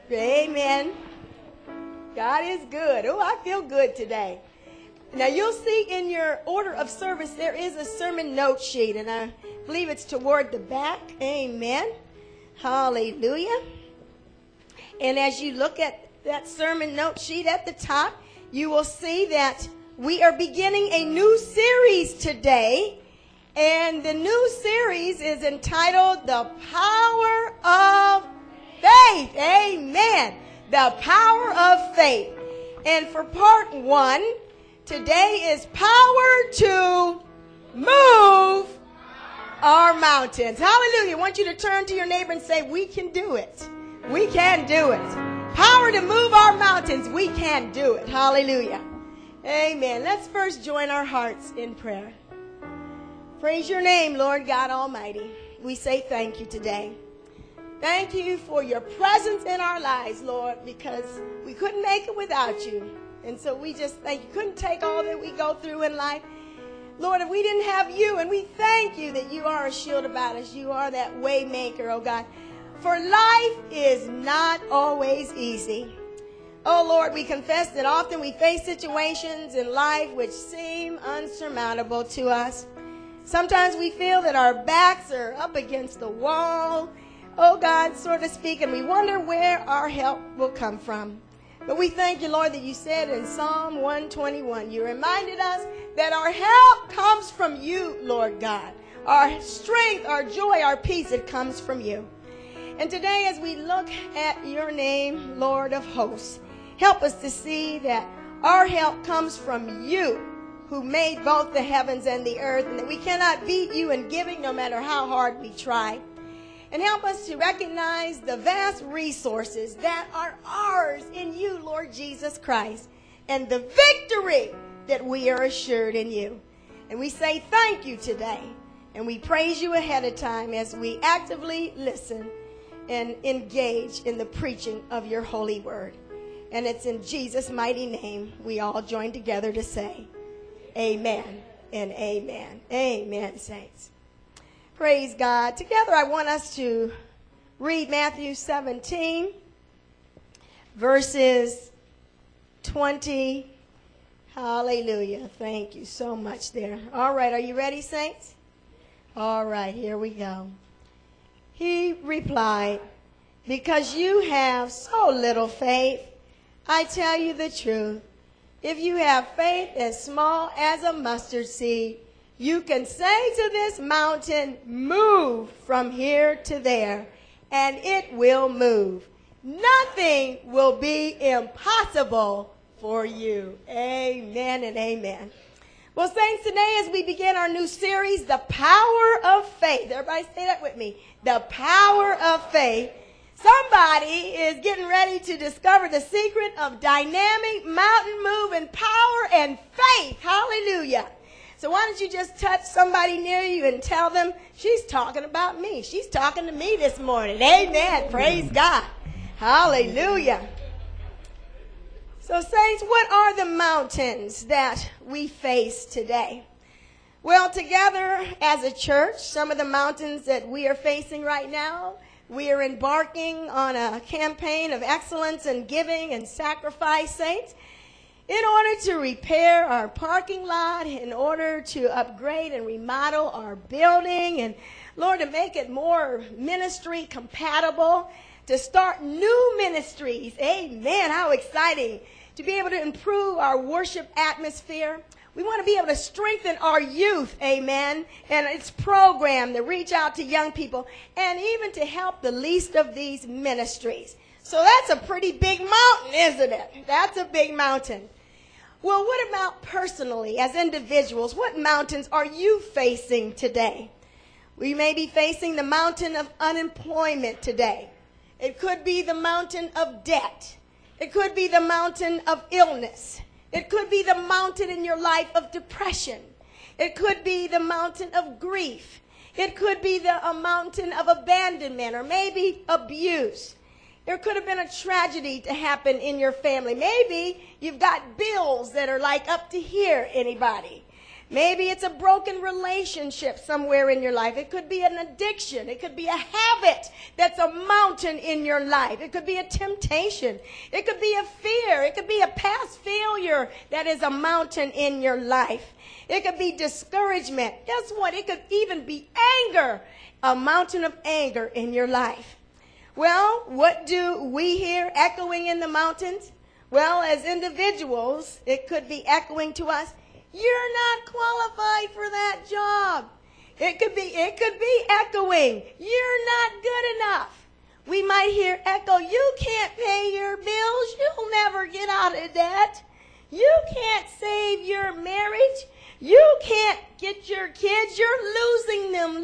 Amen. God is good. Oh, I feel good today. Now, you'll see in your order of service, there is a sermon note sheet, and I believe it's toward the back. Amen. Hallelujah. And as you look at that sermon note sheet at the top, you will see that we are beginning a new series today. And the new series is entitled The Power of Faith. Amen. The Power of Faith. And for part one, today is power to move our mountains. Hallelujah. I want you to turn to your neighbor and say, we can do it. We can do it. Power to move our mountains. We can do it. Hallelujah. Amen. Let's first join our hearts in prayer. Praise your name, Lord God Almighty. We say thank you today. Thank you for your presence in our lives, Lord, because we couldn't make it without you. And so we just thank you. Couldn't take all that we go through in life. Lord, if we didn't have you, and we thank you that you are a shield about us. You are that way maker, oh God. For life is not always easy. Oh Lord, we confess that often we face situations in life which seem unsurmountable to us. Sometimes we feel that our backs are up against the wall, oh God, so to speak, and we wonder where our help will come from. But we thank you, Lord, that you said in Psalm 121, you reminded us that our help comes from you, Lord God. Our strength, our joy, our peace, it comes from you. And today as we look at your name, Lord of hosts, help us to see that our help comes from you, who made both the heavens and the earth, and that we cannot beat you in giving no matter how hard we try. And help us to recognize the vast resources that are ours in you, Lord Jesus Christ, and the victory that we are assured in you. And we say thank you today, and we praise you ahead of time as we actively listen and engage in the preaching of your holy word. And it's in Jesus' mighty name we all join together to say, amen and amen. Amen, saints. Praise God. Together I want us to read Matthew 17, verses 20. Hallelujah. Thank you so much there. All right, are you ready, saints? All right, here we go. He replied, because you have so little faith, I tell you the truth. If you have faith as small as a mustard seed, you can say to this mountain, move from here to there, and it will move. Nothing will be impossible for you. Amen and amen. Well, saints, today as we begin our new series, The Power of Faith. Everybody say that with me. The Power of Faith. Somebody is getting ready to discover the secret of dynamic mountain moving power and faith. Hallelujah. So why don't you just touch somebody near you and tell them, she's talking about me. She's talking to me this morning. Amen. Praise God. Hallelujah. So saints, what are the mountains that we face today? Well, together as a church, some of the mountains that we are facing right now, we are embarking on a campaign of excellence and giving and sacrifice, saints, in order to repair our parking lot, in order to upgrade and remodel our building, and, Lord, to make it more ministry compatible, to start new ministries. Amen. How exciting to be able to improve our worship atmosphere. We want to be able to strengthen our youth, amen, and its program to reach out to young people and even to help the least of these ministries. So that's a pretty big mountain, isn't it? That's a big mountain. Well, what about personally, as individuals, what mountains are you facing today? We may be facing the mountain of unemployment today. It could be the mountain of debt. It could be the mountain of illness. It could be the mountain in your life of depression. It could be the mountain of grief. It could be a mountain of abandonment or maybe abuse. There could have been a tragedy to happen in your family. Maybe you've got bills that are like up to here, anybody. Maybe it's a broken relationship somewhere in your life. It could be an addiction. It could be a habit that's a mountain in your life. It could be a temptation. It could be a fear. It could be a past failure that is a mountain in your life. It could be discouragement. Guess what? It could even be anger, a mountain of anger in your life. Well, what do we hear echoing in the mountains? Well, as individuals, it could be echoing to us, you're not qualified for that job. It could be echoing, you're not good enough. We might hear echo, you can't pay your bills, you'll never get out of debt. You can't save your marriage. You can't get your kids, you're losing them.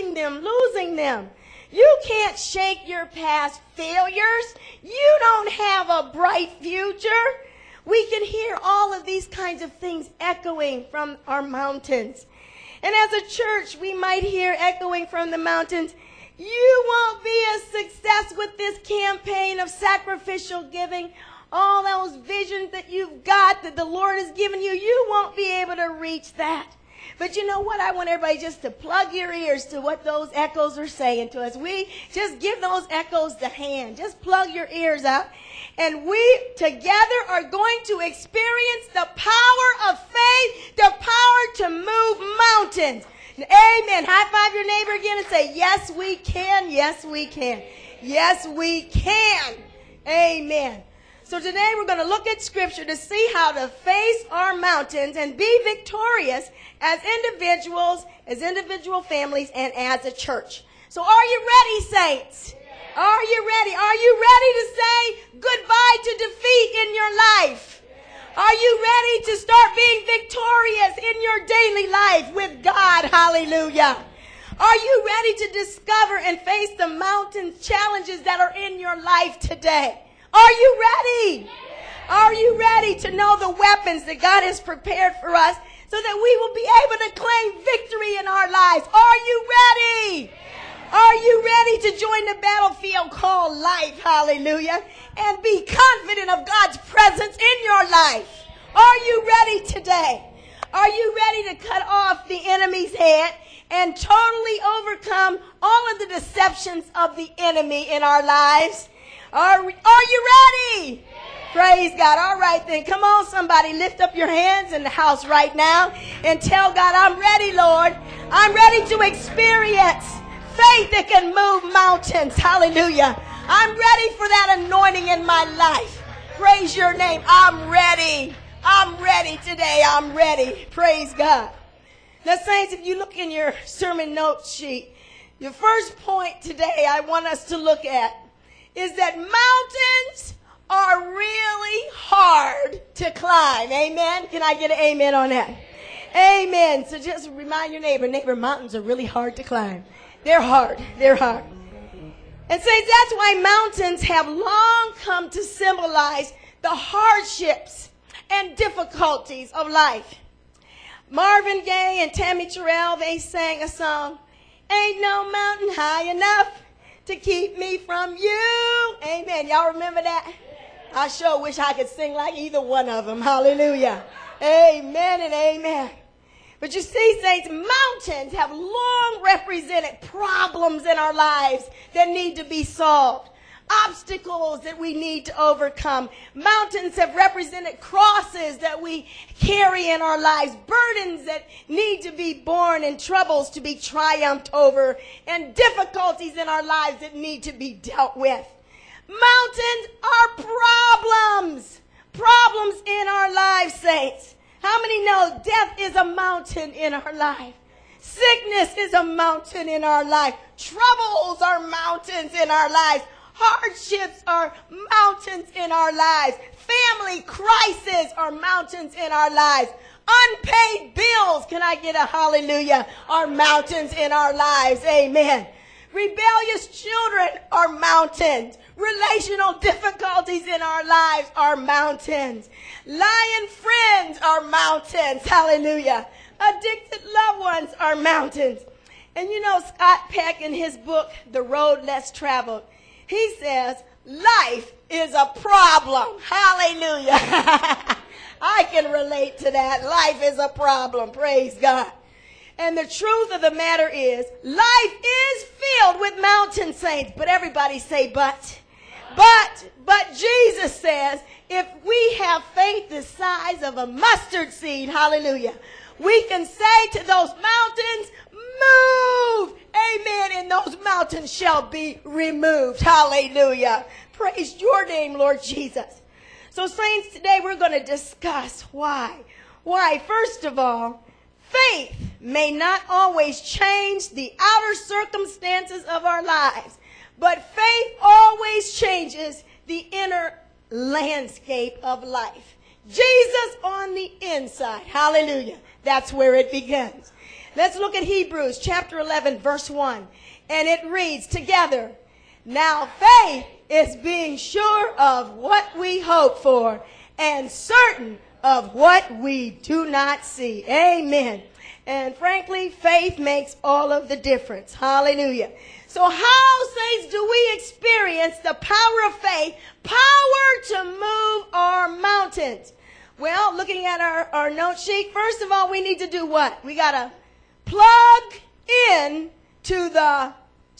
You can't shake your past failures. You don't have a bright future. We can hear all of these kinds of things echoing from our mountains. And as a church, we might hear echoing from the mountains, you won't be a success with this campaign of sacrificial giving. All those visions that you've got that the Lord has given you, you won't be able to reach that. But you know what? I want everybody just to plug your ears to what those echoes are saying to us. We just give those echoes the hand. Just plug your ears up. And we together are going to experience the power of faith, the power to move mountains. Amen. High five your neighbor again and say, yes, we can. Yes, we can. Yes, we can. Amen. So today we're going to look at Scripture to see how to face our mountains and be victorious as individuals, as individual families, and as a church. So are you ready, saints? Are you ready? Are you ready to say goodbye to defeat in your life? Are you ready to start being victorious in your daily life with God? Hallelujah. Are you ready to discover and face the mountain challenges that are in your life today? Are you ready? Are you ready to know the weapons that God has prepared for us so that we will be able to claim victory in our lives? Are you ready? Are you ready to join the battlefield called life? Hallelujah. And be confident of God's presence in your life. Are you ready today? Are you ready to cut off the enemy's head and totally overcome all of the deceptions of the enemy in our lives? Are you ready? Praise God. All right then. Come on, somebody. Lift up your hands in the house right now and tell God, I'm ready, Lord. I'm ready to experience faith that can move mountains. Hallelujah. I'm ready for that anointing in my life. Praise your name. I'm ready. I'm ready today. I'm ready. Praise God. Now, saints, if you look in your sermon note sheet, your first point today I want us to look at is that mountains are really hard to climb. Amen? Can I get an amen on that? Amen. So just remind your neighbor, mountains are really hard to climb. They're hard. They're hard. And saints, that's why mountains have long come to symbolize the hardships and difficulties of life. Marvin Gaye and Tammy Terrell, they sang a song, Ain't No Mountain High Enough to Keep Me From You. Amen. Y'all remember that? I sure wish I could sing like either one of them. Hallelujah. Amen and amen. But you see, saints, mountains have long represented problems in our lives that need to be solved. Obstacles that we need to overcome. Mountains have represented crosses that we carry in our lives, burdens that need to be borne and troubles to be triumphed over, and difficulties in our lives that need to be dealt with. Mountains are problems in our lives, saints. How many know death is a mountain in our life? Sickness is a mountain in our life. Troubles are mountains in our lives. Hardships are mountains in our lives. Family crises are mountains in our lives. Unpaid bills, can I get a hallelujah, are mountains in our lives. Amen. Rebellious children are mountains. Relational difficulties in our lives are mountains. Lying friends are mountains. Hallelujah. Addicted loved ones are mountains. And you know, Scott Peck in his book, The Road Less Traveled, he says, life is a problem. Hallelujah. I can relate to that. Life is a problem. Praise God. And the truth of the matter is, life is filled with mountain saints. But everybody say, but Jesus says, if we have faith the size of a mustard seed, hallelujah, we can say to those mountains, move, amen, and those mountains shall be removed, hallelujah. Praise your name, Lord Jesus. So saints, today we're going to discuss why. First of all, faith may not always change the outer circumstances of our lives, but faith always changes the inner landscape of life. Jesus on the inside, hallelujah. That's where it begins. Let's look at Hebrews chapter 11, verse 1. And it reads together, now faith is being sure of what we hope for and certain of what we do not see. Amen. And frankly, faith makes all of the difference. Hallelujah. So how, saints, do we experience the power of faith, power to move our mountains? Well, looking at our note sheet, first of all, we need to do what? We got to plug in to the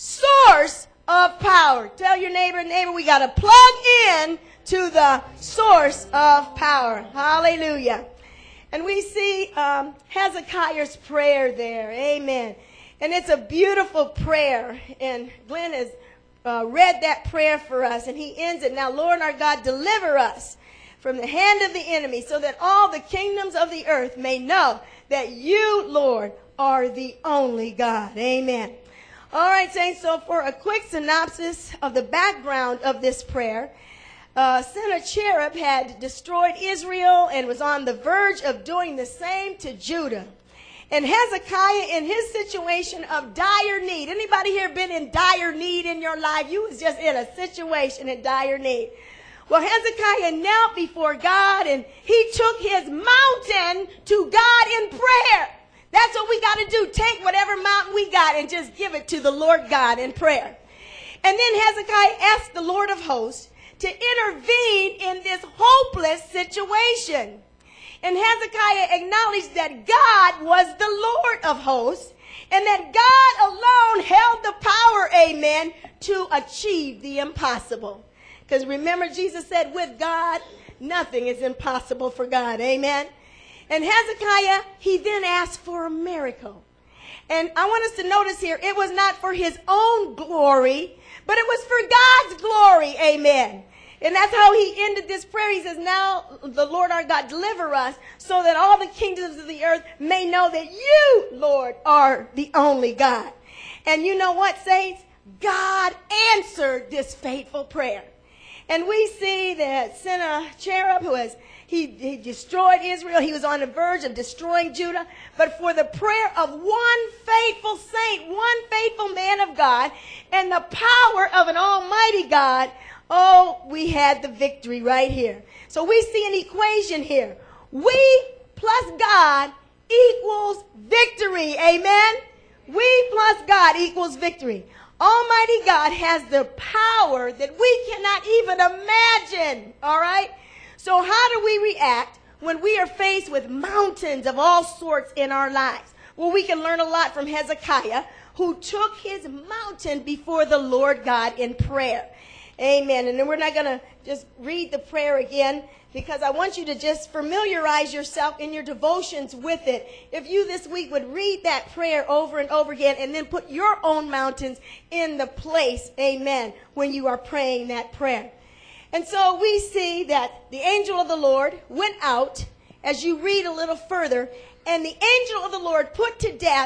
source of power. Tell your neighbor, we got to plug in to the source of power. Hallelujah. And we see Hezekiah's prayer there. Amen. And it's a beautiful prayer. And Glenn has read that prayer for us. And he ends it. Now, Lord our God, deliver us from the hand of the enemy so that all the kingdoms of the earth may know that you, Lord, are the only God. Amen. All right, saints, so for a quick synopsis of the background of this prayer, Sennacherib had destroyed Israel and was on the verge of doing the same to Judah. And Hezekiah, in his situation of dire need, anybody here been in dire need in your life? You was just in a situation in dire need. Well, Hezekiah knelt before God and he took his mountain to God in prayer. That's what we got to do. Take whatever mountain we got and just give it to the Lord God in prayer. And then Hezekiah asked the Lord of hosts to intervene in this hopeless situation. And Hezekiah acknowledged that God was the Lord of hosts and that God alone held the power, amen, to achieve the impossible. Because remember, Jesus said, with God, nothing is impossible for God, amen. And Hezekiah, he then asked for a miracle. And I want us to notice here, it was not for his own glory, but it was for God's glory, amen. And that's how he ended this prayer. He says, now the Lord our God deliver us so that all the kingdoms of the earth may know that you, Lord, are the only God. And you know what, saints? God answered this faithful prayer. And we see that Sennacherib, he destroyed Israel. He was on the verge of destroying Judah. But for the prayer of one faithful saint, one faithful man of God, and the power of an almighty God, oh, we had the victory right here. So we see an equation here. We plus God equals victory. Amen? We plus God equals victory. Almighty God has the power that we cannot even imagine. All right? So how do we react when we are faced with mountains of all sorts in our lives? Well, we can learn a lot from Hezekiah, who took his mountain before the Lord God in prayer. Amen. And then we're not going to just read the prayer again because I want you to just familiarize yourself in your devotions with it. If you this week would read that prayer over and over again and then put your own mountains in the place, amen, when you are praying that prayer. And so we see that the angel of the Lord went out, as you read a little further, and the angel of the Lord put to death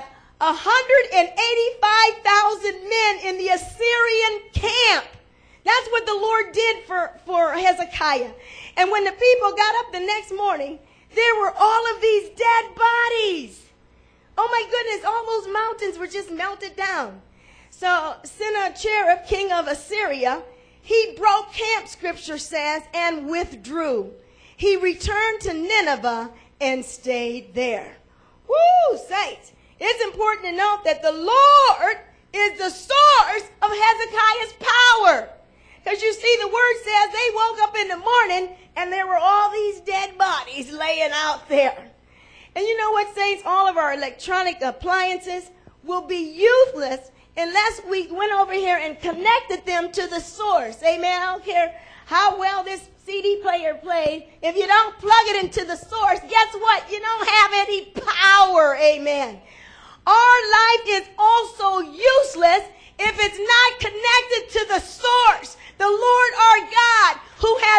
185,000 men in the Assyrian camp. That's what the Lord did for Hezekiah. And when the people got up the next morning, there were all of these dead bodies. Oh my goodness, all those mountains were just melted down. So Sennacherib, king of Assyria, he broke camp, scripture says, and withdrew. He returned to Nineveh and stayed there. Woo, saints. It's important to note that the Lord is the source of Hezekiah's power. Because you see, the word says they woke up in the morning and there were all these dead bodies laying out there. And you know what, saints? All of our electronic appliances will be useless unless we went over here and connected them to the source. Amen. I don't care how well this CD player plays. If you don't plug it into the source, guess what? You don't have any power. Amen. Our life is also useless if it's not connected to the source, the Lord our God, who has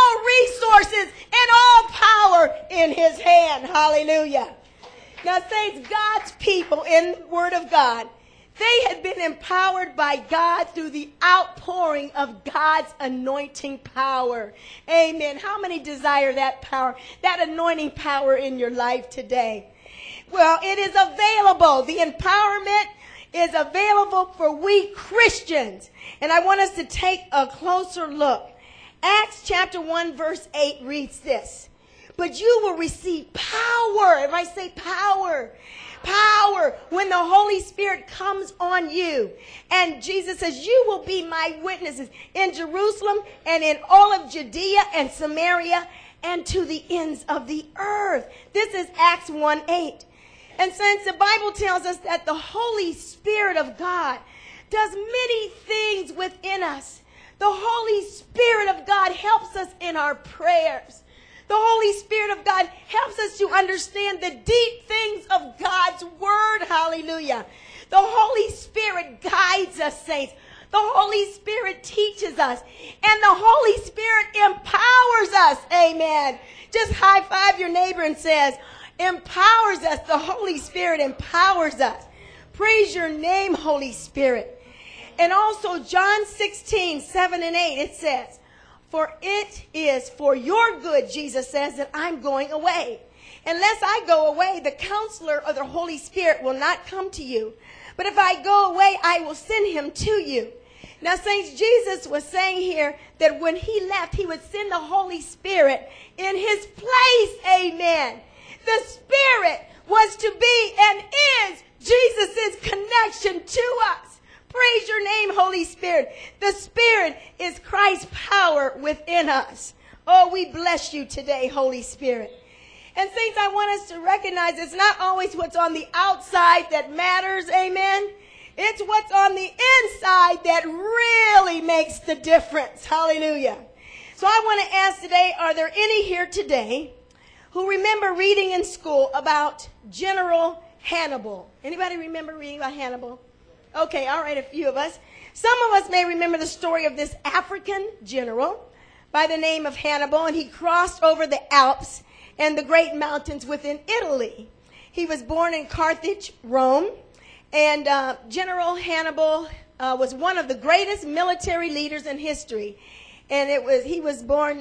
all resources and all power in his hand. Hallelujah. Now, saints, God's people in the Word of God, they had been empowered by God through the outpouring of God's anointing power. Amen. How many desire that power, that anointing power in your life today? Well, it is available. The empowerment is available for we Christians. And I want us to take a closer look. Acts chapter 1 verse 8 reads this. But you will receive power. If I say power, power when the Holy Spirit comes on you. And Jesus says, you will be my witnesses in Jerusalem and in all of Judea and Samaria and to the ends of the earth. This is Acts 1:8. And since the Bible tells us that the Holy Spirit of God does many things within us, the Holy Spirit of God helps us in our prayers. The Holy Spirit of God helps us to understand the deep things of God's Word. Hallelujah. The Holy Spirit guides us, saints. The Holy Spirit teaches us. And the Holy Spirit empowers us. Amen. Just high five your neighbor and says, empowers us. The Holy Spirit empowers us. Praise your name, Holy Spirit. And also John 16:7 and 8, it says, for it is for your good, Jesus says, that I'm going away. Unless I go away, the counselor or the Holy Spirit will not come to you. But if I go away, I will send him to you. Now, saints, Jesus was saying here that when he left, he would send the Holy Spirit in his place. Amen. The Spirit was to be and is Jesus' connection to us. Praise your name, Holy Spirit. The Spirit is Christ's power within us. Oh, we bless you today, Holy Spirit. And saints, I want us to recognize it's not always what's on the outside that matters. Amen. It's what's on the inside that really makes the difference. Hallelujah. So I want to ask today, are there any here today who remember reading in school about General Hannibal? Anybody remember reading about Hannibal? Okay, all right, a few of us. Some of us may remember the story of this African general by the name of Hannibal, and he crossed over the Alps and the great mountains within Italy. He was born in Carthage, Rome, and General Hannibal was one of the greatest military leaders in history. And he was born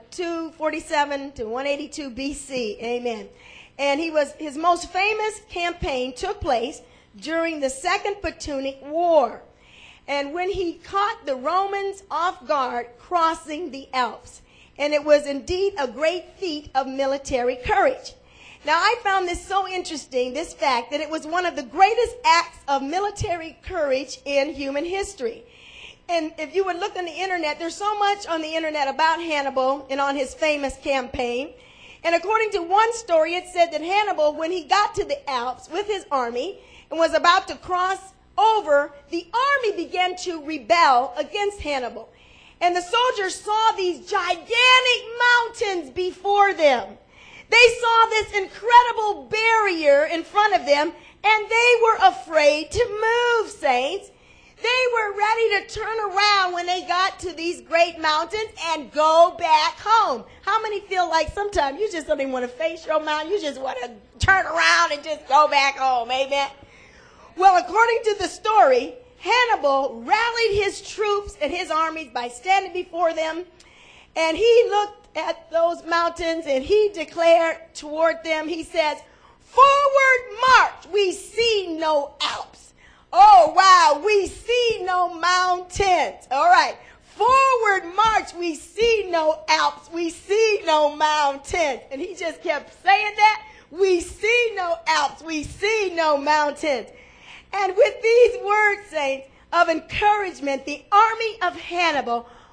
247 to 182 BC. Amen. And his most famous campaign took place during the Second Punic War. And when he caught the Romans off guard crossing the Alps. And it was indeed a great feat of military courage. Now, I found this so interesting, this fact, that it was one of the greatest acts of military courage in human history. And if you would look on the internet, there's so much on the internet about Hannibal and on his famous campaign. And according to one story, it said that Hannibal, when he got to the Alps with his army and was about to cross over, the army began to rebel against Hannibal. And the soldiers saw these gigantic mountains before them. They saw this incredible barrier in front of them, and they were afraid to move, saints. They were ready to turn around when they got to these great mountains and go back home. How many feel like sometimes you just don't even want to face your mountain? You just want to turn around and just go back home. Amen. Well, according to the story, Hannibal rallied his troops and his armies by standing before them, and he looked at those mountains and he declared toward them, he says, "Forward march, we see no Alps. Oh, wow, we see no mountains." All right. Forward march, we see no Alps. We see no mountains. And he just kept saying that. We see no Alps. We see no mountains. And with these words, saints, of encouragement, the army of Hannibal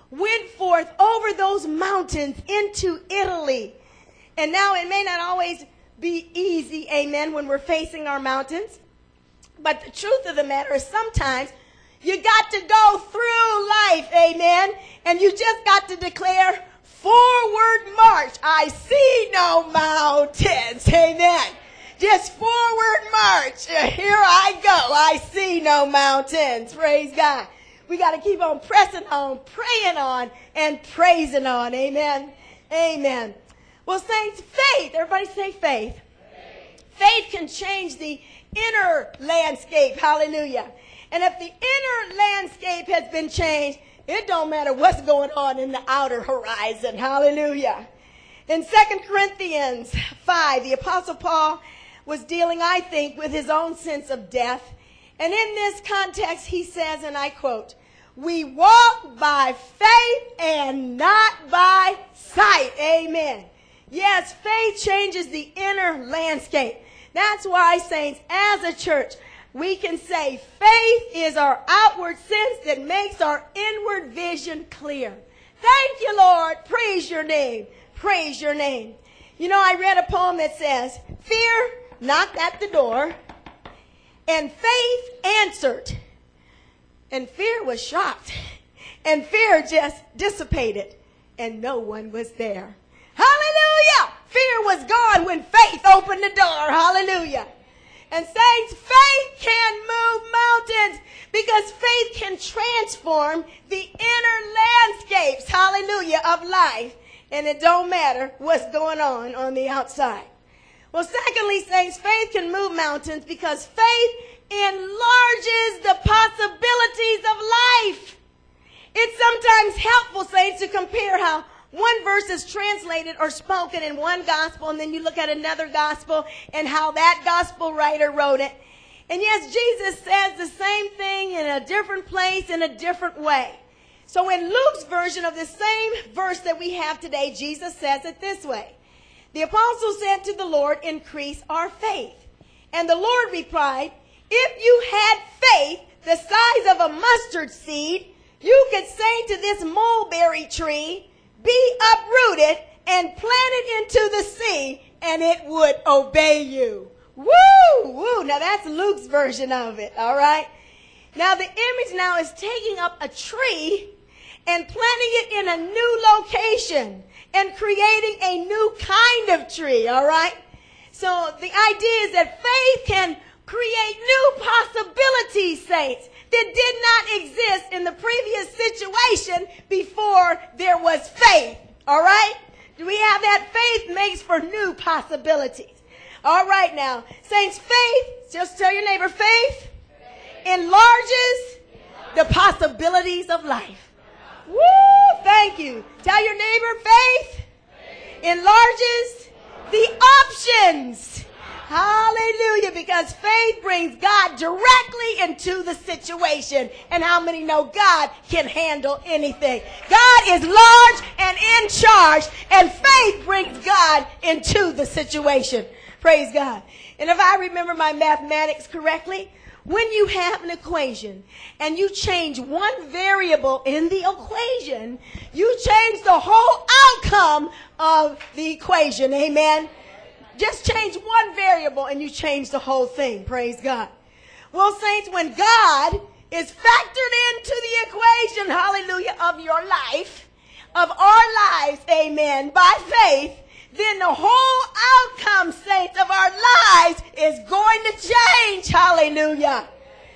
went forth over those mountains into Italy. And now it may not always be easy, amen, when we're facing our mountains. But the truth of the matter is sometimes you got to go through life, amen, and you just got to declare, forward march. I see no mountains, amen. Just forward march. Here I go. I see no mountains. Praise God. We got to keep on pressing on, praying on, and praising on. Amen. Amen. Well, saints, faith. Everybody say faith. Faith can change the inner landscape. Hallelujah. And if the inner landscape has been changed, it don't matter what's going on in the outer horizon. Hallelujah. In 2 Corinthians 5, the Apostle Paul was dealing, I think, with his own sense of death. And in this context, he says, and I quote, "We walk by faith and not by sight." Amen. Yes, faith changes the inner landscape. That's why, saints, as a church, we can say faith is our outward sense that makes our inward vision clear. Thank you, Lord. Praise your name. Praise your name. You know, I read a poem that says, fear knocked at the door, and faith answered. And fear was shocked. And fear just dissipated. And no one was there. Hallelujah! Fear was gone when faith opened the door. Hallelujah. And saints, faith can move mountains because faith can transform the inner landscapes, hallelujah, of life. And it don't matter what's going on the outside. Well, secondly, saints, faith can move mountains because faith enlarges the possibilities of life. It's sometimes helpful, saints, to compare how one verse is translated or spoken in one gospel, and then you look at another gospel and how that gospel writer wrote it. And yes, Jesus says the same thing in a different place, in a different way. So in Luke's version of the same verse that we have today, Jesus says it this way. The apostle said to the Lord, "Increase our faith." And the Lord replied, "If you had faith the size of a mustard seed, you could say to this mulberry tree, 'Be uprooted and planted into the sea,' and it would obey you." Woo! Woo! Now that's Luke's version of it, all right? Now the image now is taking up a tree and planting it in a new location and creating a new kind of tree, all right? So the idea is that faith can create new possibilities, saints, that did not exist in the previous situation before there was faith, all right? Do we have that? Faith makes for new possibilities. All right now, saints, faith, just tell your neighbor, faith enlarges the possibilities of life. Woo! Thank you. Tell your neighbor, faith enlarges the options. Hallelujah. Because faith brings God directly into the situation. And how many know God can handle anything? God is large and in charge. And faith brings God into the situation. Praise God. And if I remember my mathematics correctly, when you have an equation and you change one variable in the equation, you change the whole outcome of the equation. Amen. Just change one variable and you change the whole thing. Praise God. Well, saints, when God is factored into the equation, hallelujah, of your life, of our lives, amen, by faith, then the whole outcome, saints, of our lives is going to change. Hallelujah.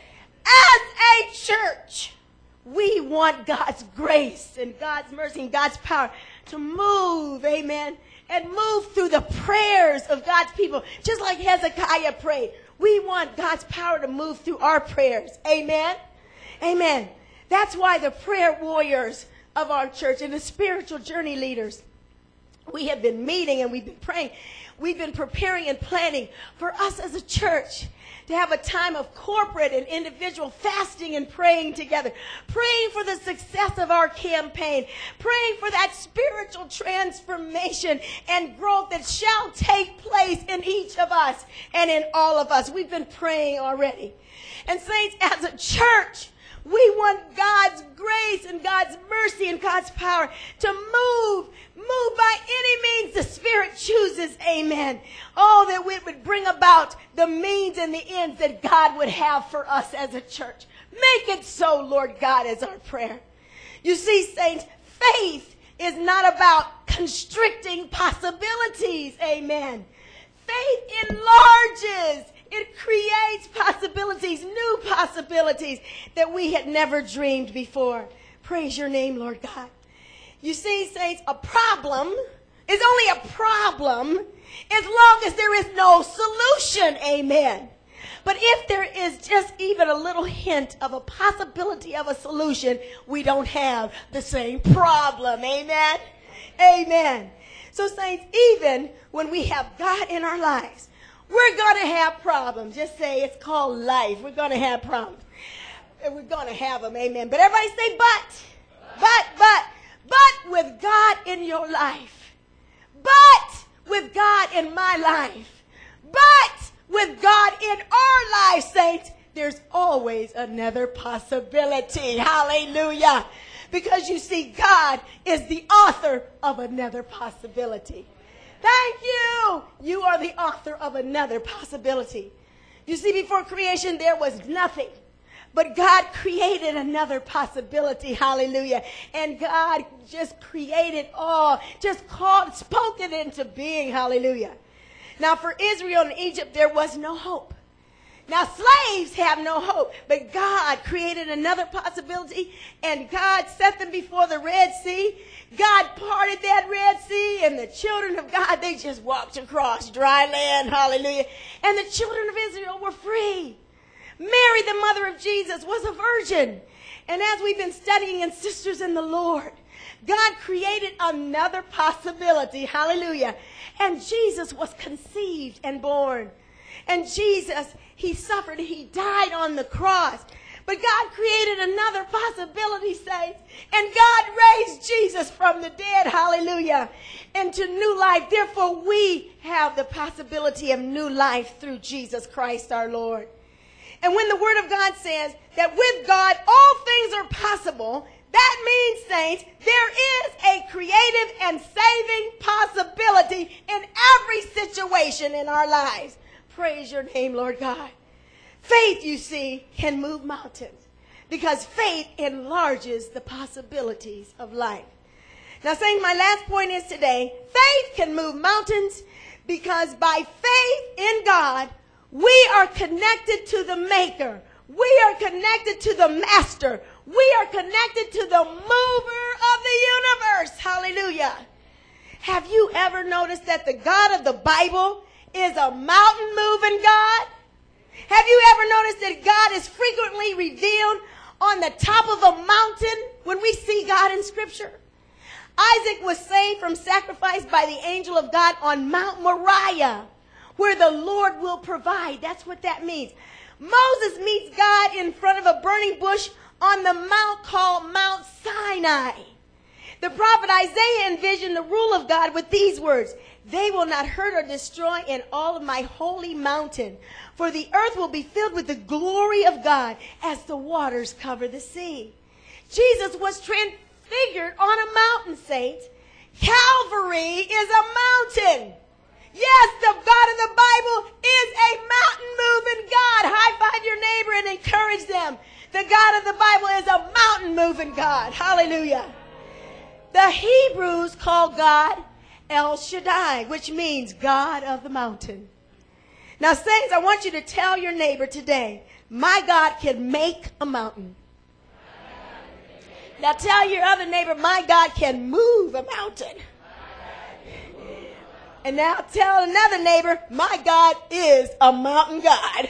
As a church, we want God's grace and God's mercy and God's power to move, amen, and move through the prayers of God's people. Just like Hezekiah prayed, we want God's power to move through our prayers. Amen. Amen. That's why the prayer warriors of our church and the spiritual journey leaders, we have been meeting and we've been praying. We've been preparing and planning for us as a church to have a time of corporate and individual fasting and praying together. Praying for the success of our campaign. Praying for that spiritual transformation and growth that shall take place in each of us and in all of us. We've been praying already. And saints, as a church, We want God's grace and God's mercy and God's power to move by any means the Spirit chooses. Amen. Oh, that we would bring about the means and the ends that God would have for us as a church. Make it so, Lord God, is our prayer. You see, saints, faith is not about constricting possibilities. Amen. Faith enlarges. It creates possibilities, new possibilities that we had never dreamed before. Praise your name, Lord God. You see, saints, a problem is only a problem as long as there is no solution. Amen. But if there is just even a little hint of a possibility of a solution, we don't have the same problem. Amen. Amen. So, saints, even when we have God in our lives, we're going to have problems. Just say it's called life. We're going to have problems. We're going to have them. Amen. But everybody say but with God in your life. But with God in my life. But with God in our lives, saints, there's always another possibility. Hallelujah. Because you see, God is the author of another possibility. Thank you. You are the author of another possibility. You see, before creation, there was nothing. But God created another possibility. Hallelujah. And God just created all, spoke it into being. Hallelujah. Now, for Israel and Egypt, there was no hope. Now, slaves have no hope, but God created another possibility, and God set them before the Red Sea. God parted that Red Sea, and the children of God, they just walked across dry land. Hallelujah. And the children of Israel were free. Mary, the mother of Jesus, was a virgin. And as we've been studying in Sisters in the Lord, God created another possibility. Hallelujah. And Jesus was conceived and born. And Jesus, he suffered. He died on the cross. But God created another possibility, saints. And God raised Jesus from the dead, hallelujah, into new life. Therefore, we have the possibility of new life through Jesus Christ our Lord. And when the Word of God says that with God all things are possible, that means, saints, there is a creative and saving possibility in every situation in our lives. Praise your name, Lord God. Faith, you see, can move mountains because faith enlarges the possibilities of life. Now, saying my last point is today, faith can move mountains because by faith in God, we are connected to the Maker. We are connected to the Master. We are connected to the Mover of the universe. Hallelujah. Have you ever noticed that the God of the Bible is a mountain-moving God? Have you ever noticed that God is frequently revealed on the top of a mountain when we see God in Scripture? Isaac was saved from sacrifice by the angel of God on Mount Moriah, where the Lord will provide. That's what that means. Moses meets God in front of a burning bush on the mount called Mount Sinai. The prophet Isaiah envisioned the rule of God with these words: "They will not hurt or destroy in all of my holy mountain, for the earth will be filled with the glory of God as the waters cover the sea." Jesus was transfigured on a mountain, saints. Calvary is a mountain. Yes, the God of the Bible is a mountain-moving God. High-five your neighbor and encourage them. The God of the Bible is a mountain-moving God. Hallelujah. The Hebrews call God El Shaddai, which means God of the mountain. Now, saints, I want you to tell your neighbor today, my God can make a mountain. Now, tell your other neighbor, my God can move a mountain. And now tell another neighbor, my God is a mountain God.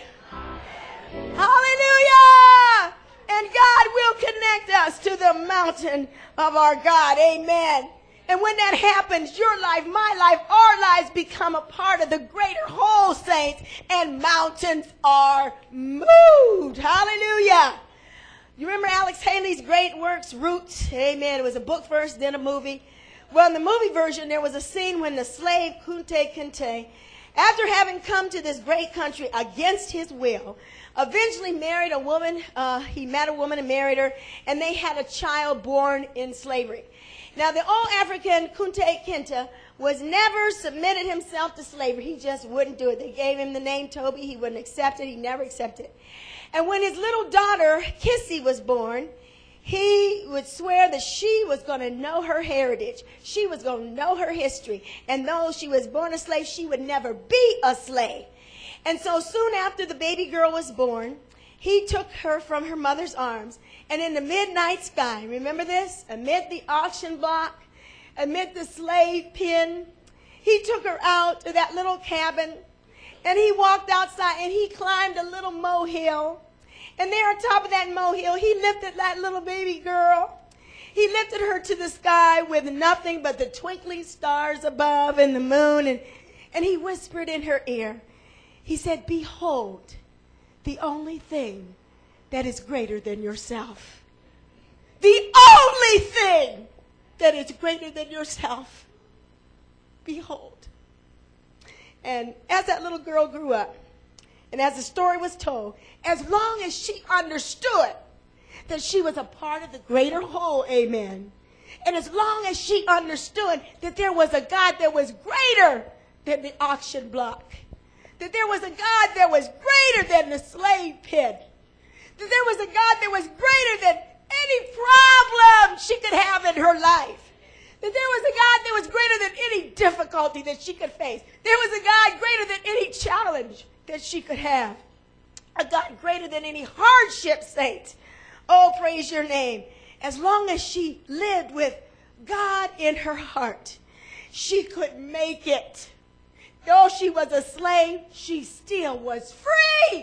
Hallelujah! And God will connect us to the mountain of our God. Amen. And when that happens, your life, my life, our lives become a part of the greater whole, saints, and mountains are moved. Hallelujah. You remember Alex Haley's great works, Roots? Amen. It was a book first, then a movie. Well, in the movie version, there was a scene when the slave Kunta Kinte after having come to this great country against his will, eventually married a woman. He met a woman and married her, and they had a child born in slavery. Now, the old African Kunta Kinte was never submitted himself to slavery. He just wouldn't do it. They gave him the name Toby. He wouldn't accept it. He never accepted it. And when his little daughter, Kissy, was born, he would swear that she was going to know her heritage. She was going to know her history. And though she was born a slave, she would never be a slave. And so soon after the baby girl was born, he took her from her mother's arms. And in the midnight sky, remember this? Amid the auction block, amid the slave pen, he took her out to that little cabin. And he walked outside and he climbed a little molehill. And there on top of that molehill, he lifted that little baby girl. He lifted her to the sky with nothing but the twinkling stars above and the moon. And he whispered in her ear, he said, behold, the only thing that is greater than yourself. The only thing that is greater than yourself. Behold. And as that little girl grew up, and as the story was told, as long as she understood that she was a part of the greater whole, amen, and as long as she understood that there was a God that was greater than the auction block, that there was a God that was greater than the slave pen, that there was a God that was greater than any problem she could have in her life, that there was a God that was greater than any difficulty that she could face. There was a God greater than any challenge that she could have. A God greater than any hardship, saints. Oh, praise your name. As long as she lived with God in her heart, she could make it. Though she was a slave, she still was free.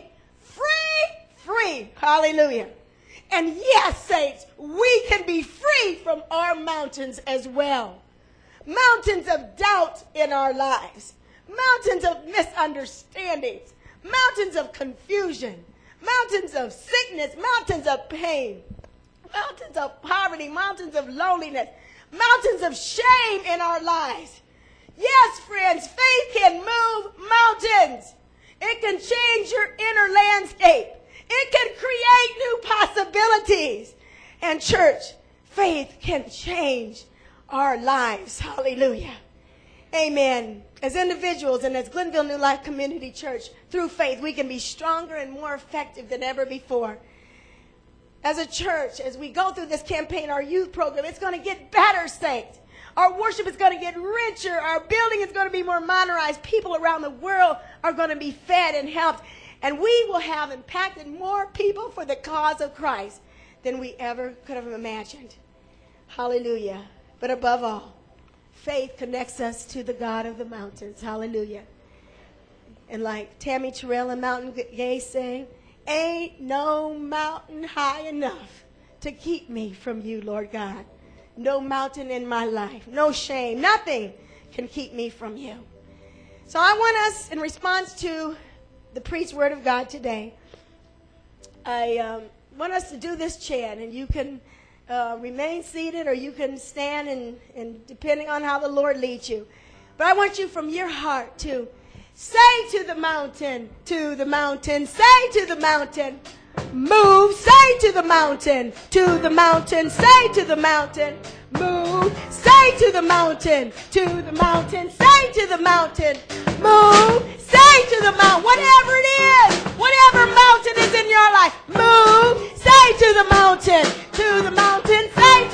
Free. Hallelujah. And yes, saints, we can be free from our mountains as well. Mountains of doubt in our lives. Mountains of misunderstandings. Mountains of confusion. Mountains of sickness. Mountains of pain. Mountains of poverty. Mountains of loneliness. Mountains of shame in our lives. Yes, friends, faith can move mountains. It can change your inner landscape. It can create new possibilities. And church, faith can change our lives. Hallelujah. Amen. As individuals and as Glenville New Life Community Church, through faith, we can be stronger and more effective than ever before. As a church, as we go through this campaign, our youth program, it's going to get better, saints. Our worship is going to get richer. Our building is going to be more modernized. People around the world are going to be fed and helped. And we will have impacted more people for the cause of Christ than we ever could have imagined. Hallelujah. But above all, faith connects us to the God of the mountains. Hallelujah. And like Tammy Terrell and Mountain Gay say, ain't no mountain high enough to keep me from you, Lord God. No mountain in my life, no shame, nothing can keep me from you. So I want us, in response to the preached word of God today, I want us to do this chant, and you can remain seated or you can stand, and depending on how the Lord leads you. But I want you from your heart to say to the mountain, say to the mountain, move, say to the mountain, say to the mountain, move, say to the mountain, say to the mountain, move, say to the mountain, whatever it is, whatever mountain is in your life, move, say to the mountain, say to the mountain,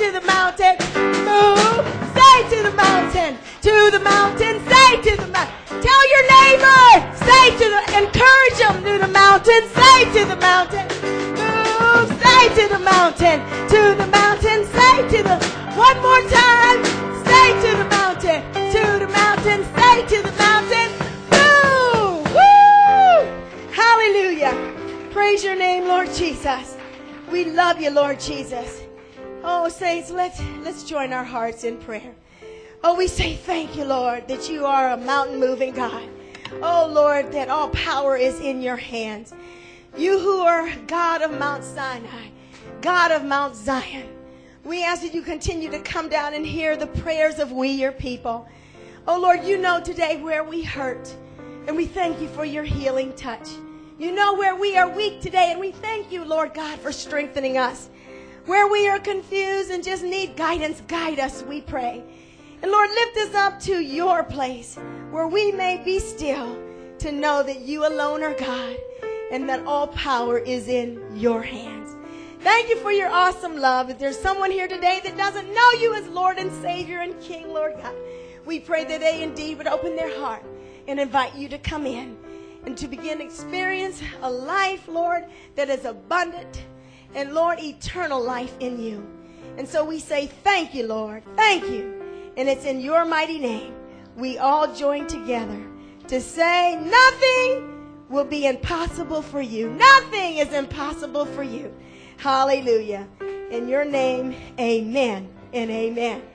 move, say to the mountain, say to the mountain. Tell your neighbor, encourage them to the mountain, say to the mountain, move, say to the mountain, say to the, one more time, say to the mountain, say to the mountain, move, woo, hallelujah, praise your name, Lord Jesus, we love you, Lord Jesus. Oh, saints, let's join our hearts in prayer. Oh, we say thank you, Lord, that you are a mountain-moving God. Oh, Lord, that all power is in your hands. You who are God of Mount Sinai, God of Mount Zion, we ask that you continue to come down and hear the prayers of we, your people. Oh, Lord, you know today where we hurt. And we thank you for your healing touch. You know where we are weak today, and we thank you, Lord God, for strengthening us. Where we are confused and just need guidance, guide us, we pray. And Lord, lift us up to your place where we may be still to know that you alone are God and that all power is in your hands. Thank you for your awesome love. If there's someone here today that doesn't know you as Lord and Savior and King, Lord God, we pray that they indeed would open their heart and invite you to come in and to begin to experience a life, Lord, that is abundant and, Lord, eternal life in you. And so we say thank you, Lord. Thank you. And it's in your mighty name we all join together to say nothing will be impossible for you. Nothing is impossible for you. Hallelujah. In your name, amen and amen.